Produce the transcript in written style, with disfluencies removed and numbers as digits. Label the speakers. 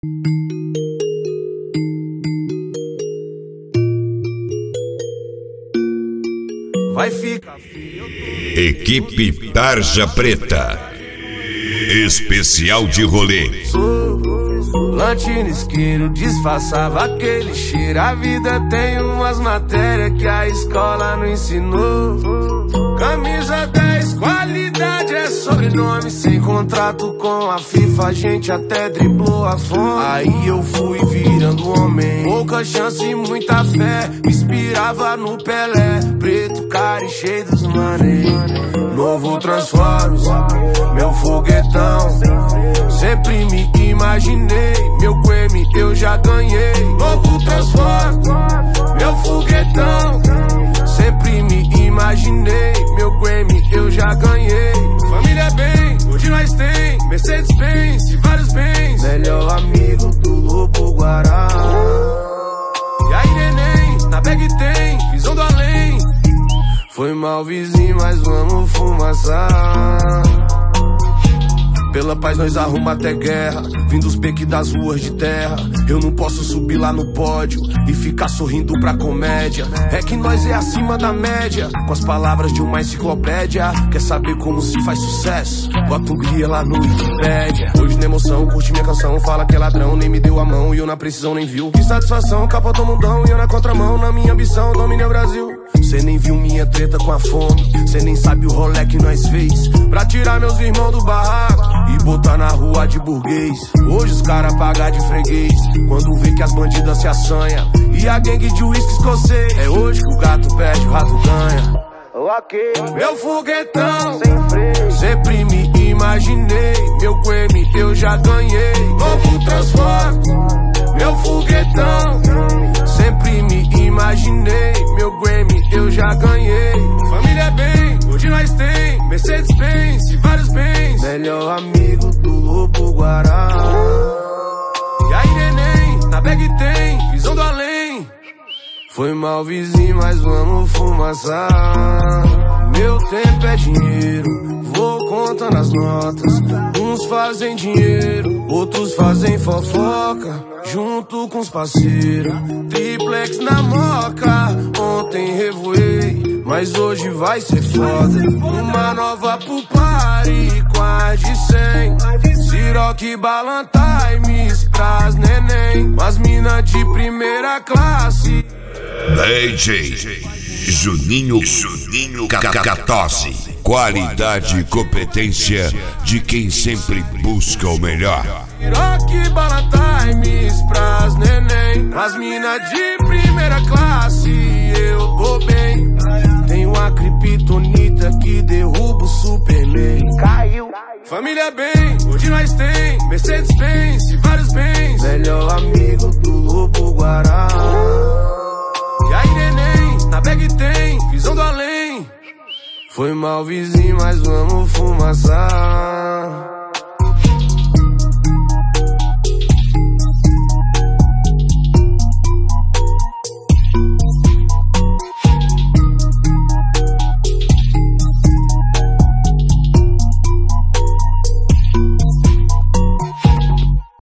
Speaker 1: Vai ficar.
Speaker 2: Equipe Tarja Preta. Especial de rolê.
Speaker 1: Lanche no isqueiro, disfarçava aquele cheiro. A vida tem umas matérias que a escola não ensinou. Camisa 10, qualidade é sobrenome. Sem contrato com a FIFA, a gente até driblou a fome. Aí eu fui virando homem, pouca chance e muita fé. Me inspirava no Pelé, preto, cara e cheio dos mané. Novo Transformers, meu foguetão. Sempre me imaginei, meu Grammy eu já ganhei. Novo Transformers, meu foguetão. Sempre me imaginei, meu Grammy eu já ganhei. Família bem, hoje nós tem Mercedes-Benz e vários bens. Melhor amigo do Lobo Guará. E aí neném, na bag tem visão do além. Foi mal vizinho, mas vamos fumaçar. Pela paz nós arruma até guerra, vindo os beques das ruas de terra. Eu não posso subir lá no pódio e ficar sorrindo pra comédia. É que nós é acima da média, com as palavras de uma enciclopédia. Quer saber como se faz sucesso? Bota um guia lá no Wikipédia. Hoje na emoção, curte minha canção, fala que é ladrão, nem me deu a mão e eu na precisão nem viu. Que satisfação, capotou o mundão e eu na contramão. Na minha ambição, dominei o Brasil. Cê nem viu minha treta com a fome, cê nem sabe o rolê que nós fez pra tirar meus irmãos do barraco e botar na rua de burguês. Hoje os caras pagam de freguês quando vê que as bandidas se assanha e a gangue de uísque escocês. É hoje que o gato perde, o rato ganha. Meu foguetão, sempre me imaginei, meu Grammy eu já ganhei. Novo Transformers, meu foguetão. Sempre me imaginei, meu Grammy eu já ganhei. Família bem, hoje nós tem Mercedes-Benz e vários bens. Melhor amigo do Lobo Guará. E aí neném, na bag tem visão do além. Foi mal vizinho, mas vamos fumaçar. Meu tempo é dinheiro, vou contando as notas. Uns fazem dinheiro, outros fazem fofoca. Junto com os parceiros, triplex na moca. Ontem revoei, mas hoje vai ser foda. Uma nova pro party, quase 100. Ciroc, Ballantymes pras neném. Com as minas de primeira classe.
Speaker 2: DJ Juninho Catose. Qualidade e competência de quem sempre busca o melhor.
Speaker 1: Ciroc, Ballantymes pras neném. Com as minas de primeira classe, eu tô bem. Tenho a criptonita que derruba o Superman. Caiu. Família bem, hoje nós tem Mercedes-Benz e vários bens. Melhor amigo do Lobo Guará. E aí neném, na bag tem visão do além. Foi mal vizinho, mas vamos fumaçar.